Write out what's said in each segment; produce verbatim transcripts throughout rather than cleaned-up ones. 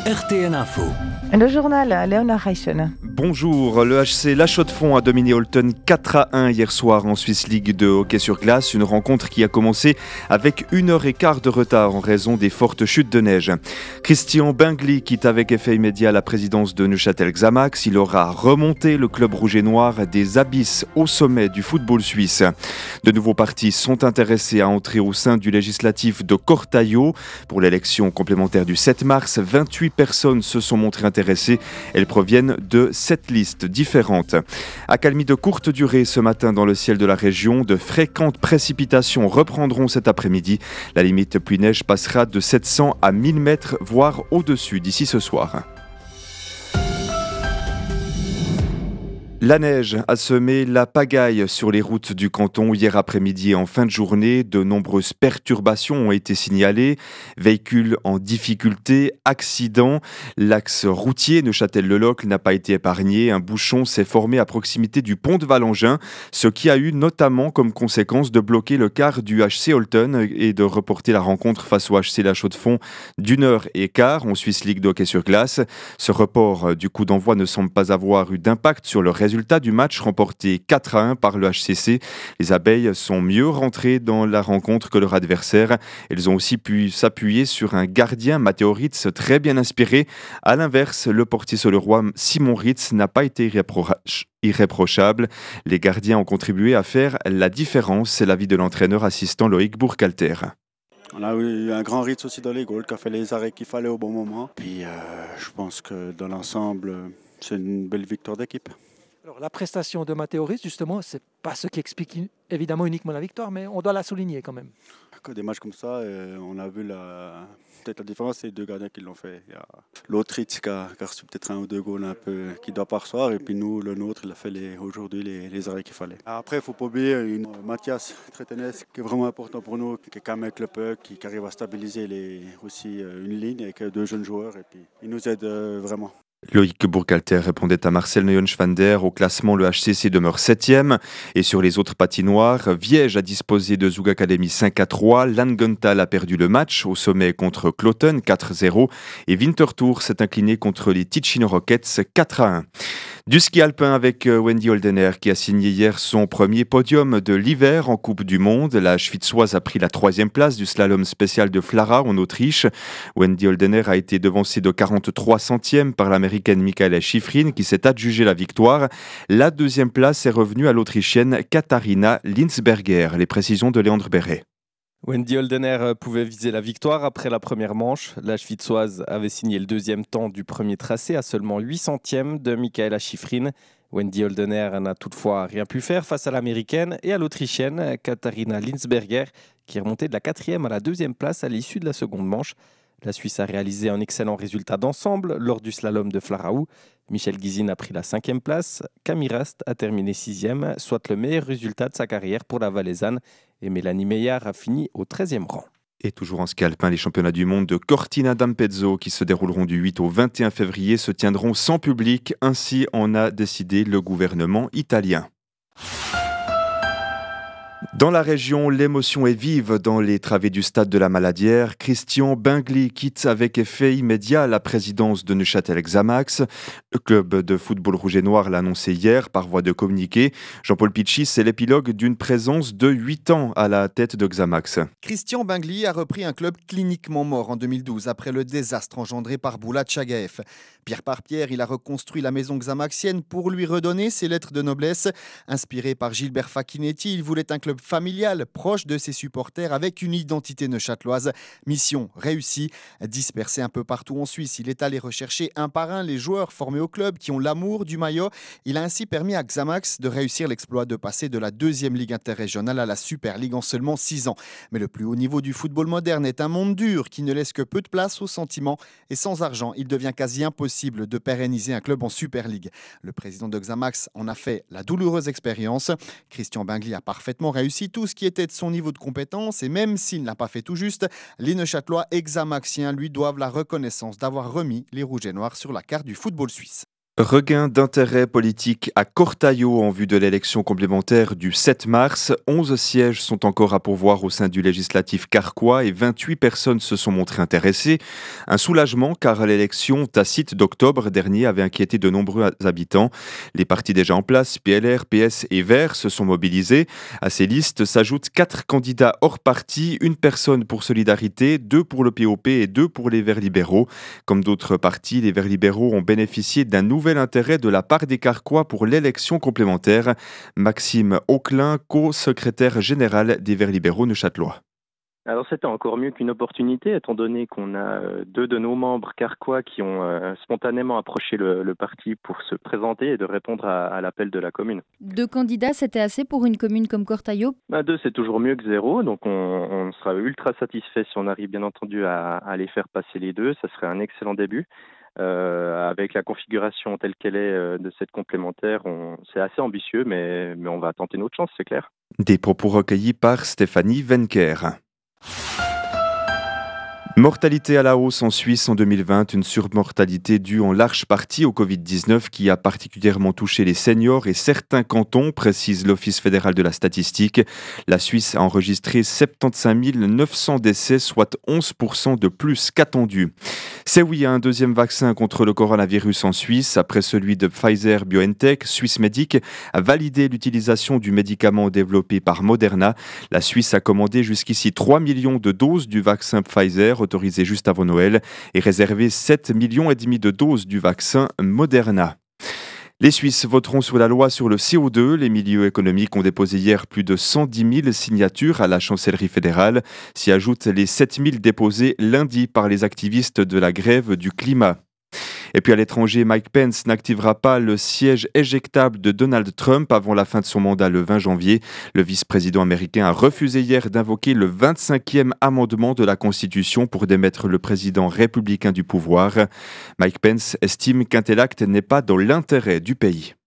R T N Info. Le journal, Léonard Reichen. Bonjour, le H C La Chaux-de-Fonds a dominé Holton quatre à un hier soir en Swiss League de hockey sur glace, une rencontre qui a commencé avec une heure et quart de retard en raison des fortes chutes de neige. Christian Bingli quitte avec F A Media la présidence de Neuchâtel Xamax. Il aura remonté le club rouge et noir des abysses au sommet du football suisse. De nouveaux partis sont intéressés à entrer au sein du législatif de Cortaillot. Pour l'élection complémentaire du sept mars, vingt-huit personnes se sont montrées intéressées. Elles proviennent de sept listes différentes. Accalmie de courte durée ce matin dans le ciel de la région. De fréquentes précipitations reprendront cet après-midi. La limite pluie-neige passera de sept cents à mille mètres, voire au-dessus d'ici ce soir. La neige a semé la pagaille sur les routes du canton hier après-midi et en fin de journée. De nombreuses perturbations ont été signalées. Véhicules en difficulté, accidents. L'axe routier Neuchâtel-le-Locle n'a pas été épargné. Un bouchon s'est formé à proximité du pont de Valangin, ce qui a eu notamment comme conséquence de bloquer le quart du H C Holton et de reporter la rencontre face au H C La Chaux-de-Fonds d'une heure et quart en Swiss League de hockey sur glace. Ce report du coup d'envoi ne semble pas avoir eu d'impact sur le résultat du match remporté quatre à un par le H C C. Les abeilles sont mieux rentrées dans la rencontre que leur adversaire. Elles ont aussi pu s'appuyer sur un gardien, Matteo Ritz, très bien inspiré. À l'inverse, le portier solerois Simon Ritz n'a pas été irrépro- irréprochable. Les gardiens ont contribué à faire la différence. C'est l'avis de l'entraîneur assistant Loïc Bourcalter. On a eu un grand Ritz aussi dans les goals qui a fait les arrêts qu'il fallait au bon moment. Puis euh, je pense que dans l'ensemble, c'est une belle victoire d'équipe. Alors, la prestation de Matteo Ritz, justement, c'est pas ce qui explique évidemment uniquement la victoire, mais on doit la souligner quand même. Des matchs comme ça, on a vu la... peut-être la différence, c'est les deux gardiens qui l'ont fait. Il y a l'autre Ritz qui a, qui a reçu peut-être un ou deux goals un peu qui doit pas recevoir, et puis nous, le nôtre, il a fait les, aujourd'hui les, les arrêts qu'il fallait. Après, il ne faut pas oublier une, Mathias Tretenes, qui est vraiment important pour nous, qui est quand même avec le puck, qui, qui arrive à stabiliser les, aussi une ligne avec deux jeunes joueurs, et puis il nous aide euh, vraiment. Loïc Bourcalter répondait à Marcel Neuenschwander. Au classement, le H C C demeure septième. Et sur les autres patinoires, Viège a disposé de Zug Academy cinq à trois. Langenthal a perdu le match au sommet contre Cloton quatre à zéro. Et Winterthur s'est incliné contre les Ticino Rockets quatre à un. Du ski alpin avec Wendy Holdener qui a signé hier son premier podium de l'hiver en Coupe du Monde. La Schwitzoise a pris la troisième place du slalom spécial de Flara en Autriche. Wendy Holdener a été devancée de quarante-trois centièmes par l'américaine Michaela Schifrin qui s'est adjugée la victoire. La deuxième place est revenue à l'Autrichienne Katharina Linsberger. Les précisions de Léandre Béret. Wendy Holdener pouvait viser la victoire après la première manche. La Schwitzoise avait signé le deuxième temps du premier tracé à seulement huit centièmes de Michaela Schifrin. Wendy Holdener n'a toutefois rien pu faire face à l'américaine et à l'autrichienne Katharina Linsberger qui est remontée de la quatrième à la deuxième place à l'issue de la seconde manche. La Suisse a réalisé un excellent résultat d'ensemble lors du slalom de Flaraou. Michel Guizine a pris la cinquième place. Camille Rast a terminé sixième, soit le meilleur résultat de sa carrière pour la Valaisanne. Et Mélanie Meillard a fini au treizième rang. Et toujours en ski alpin, les championnats du monde de Cortina d'Ampezzo qui se dérouleront du huit au vingt et un février se tiendront sans public. Ainsi en a décidé le gouvernement italien. Dans la région, l'émotion est vive dans les travées du stade de la Maladière. Christian Bingli quitte avec F A Media la présidence de Neuchâtel Xamax. Le club de football rouge et noir l'a annoncé hier par voie de communiqué. Jean-Paul Pichy, c'est l'épilogue d'une présence de huit ans à la tête de Xamax. Christian Bingli a repris un club cliniquement mort en deux mille douze après le désastre engendré par Boula Tchagaev. Pierre par pierre, il a reconstruit la maison xamaxienne pour lui redonner ses lettres de noblesse. Inspiré par Gilbert Facchinetti, il voulait un club familial, proche de ses supporters, avec une identité neuchâteloise. Mission réussie. Dispersé un peu partout en Suisse, il est allé rechercher un par un les joueurs formés au club qui ont l'amour du maillot. Il a ainsi permis à Xamax de réussir l'exploit de passer de la deuxième ligue interrégionale à la Super League en seulement six ans. Mais le plus haut niveau du football moderne est un monde dur qui ne laisse que peu de place aux sentiments. Et sans argent, il devient quasi impossible de pérenniser un club en Super League. Le président de Xamax en a fait la douloureuse expérience. Christian Bingli a parfaitement réussi tout ce qui était de son niveau de compétence et même s'il n'a pas fait tout juste, les Neuchâtelois et Xamaxiens lui doivent la reconnaissance d'avoir remis les Rouges et Noirs sur la carte du football suisse. Regain d'intérêt politique à Cortaillot en vue de l'élection complémentaire du sept mars. onze sièges sont encore à pourvoir au sein du législatif carquois et vingt-huit personnes se sont montrées intéressées. Un soulagement car l'élection tacite d'octobre dernier avait inquiété de nombreux habitants. Les partis déjà en place, P L R, P S et Verts, se sont mobilisés. À ces listes s'ajoutent quatre candidats hors parti, une personne pour Solidarité, deux pour le P O P et deux pour les Verts libéraux. Comme d'autres partis, les Verts libéraux ont bénéficié d'un nouveau nouvel intérêt de la part des Carquois pour l'élection complémentaire. Maxime Auclin, co-secrétaire général des Verts libéraux neuchâtelois. Alors c'était encore mieux qu'une opportunité, étant donné qu'on a deux de nos membres carquois qui ont euh, spontanément approché le, le parti pour se présenter et de répondre à, à l'appel de la commune. Deux candidats, c'était assez pour une commune comme Cortaillot ? Bah, deux, c'est toujours mieux que zéro, donc on, on sera ultra satisfait si on arrive bien entendu à, à les faire passer les deux, ça serait un excellent début. Euh, avec la configuration telle qu'elle est euh, de cette complémentaire, on, c'est assez ambitieux, mais, mais on va tenter notre chance, c'est clair. Des propos recueillis par Stéphanie Wenker. Mortalité à la hausse en Suisse en deux mille vingt, une surmortalité due en large partie au covid dix-neuf qui a particulièrement touché les seniors et certains cantons, précise l'Office fédéral de la statistique. La Suisse a enregistré soixante-quinze mille neuf cents décès, soit onze pour cent de plus qu'attendu. C'est oui à un deuxième vaccin contre le coronavirus en Suisse. Après celui de Pfizer-BioNTech, Swissmedic a validé l'utilisation du médicament développé par Moderna. La Suisse a commandé jusqu'ici trois millions de doses du vaccin Pfizer, autorisé juste avant Noël, et réservé sept millions et demi de doses du vaccin Moderna. Les Suisses voteront sur la loi sur le C O deux. Les milieux économiques ont déposé hier plus de cent dix mille signatures à la chancellerie fédérale. S'y ajoutent les sept mille déposées lundi par les activistes de la grève du climat. Et puis à l'étranger, Mike Pence n'activera pas le siège éjectable de Donald Trump avant la fin de son mandat le vingt janvier. Le vice-président américain a refusé hier d'invoquer le vingt-cinquième amendement de la Constitution pour démettre le président républicain du pouvoir. Mike Pence estime qu'un tel acte n'est pas dans l'intérêt du pays.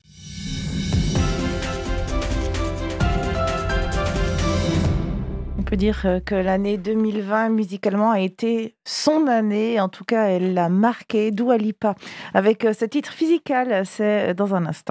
On peut dire que l'année deux mille vingt, musicalement, a été son année. En tout cas, elle l'a marqué. Dua Lipa, avec ce titre Physical, c'est dans un instant.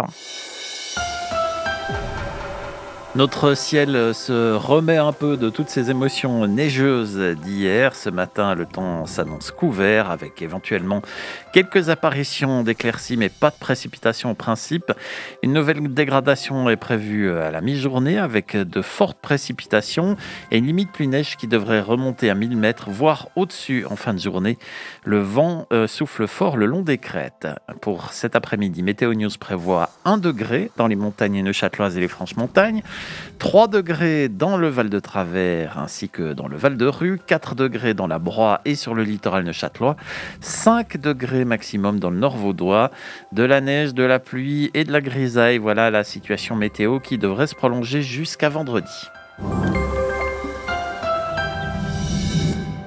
Notre ciel se remet un peu de toutes ces émotions neigeuses d'hier. Ce matin, le temps s'annonce couvert avec éventuellement quelques apparitions d'éclaircies, mais pas de précipitations au principe. Une nouvelle dégradation est prévue à la mi-journée avec de fortes précipitations et une limite pluie neige qui devrait remonter à mille mètres, voire au-dessus en fin de journée. Le vent euh, souffle fort le long des crêtes. Pour cet après-midi, Météo News prévoit un degré dans les montagnes neuchâteloises et les Franches-Montagnes, trois degrés dans le Val de Travers ainsi que dans le Val de Rue, quatre degrés dans la Broye et sur le littoral neuchâtelois, cinq degrés maximum dans le Nord vaudois, de la neige, de la pluie et de la grisaille. Voilà la situation météo qui devrait se prolonger jusqu'à vendredi.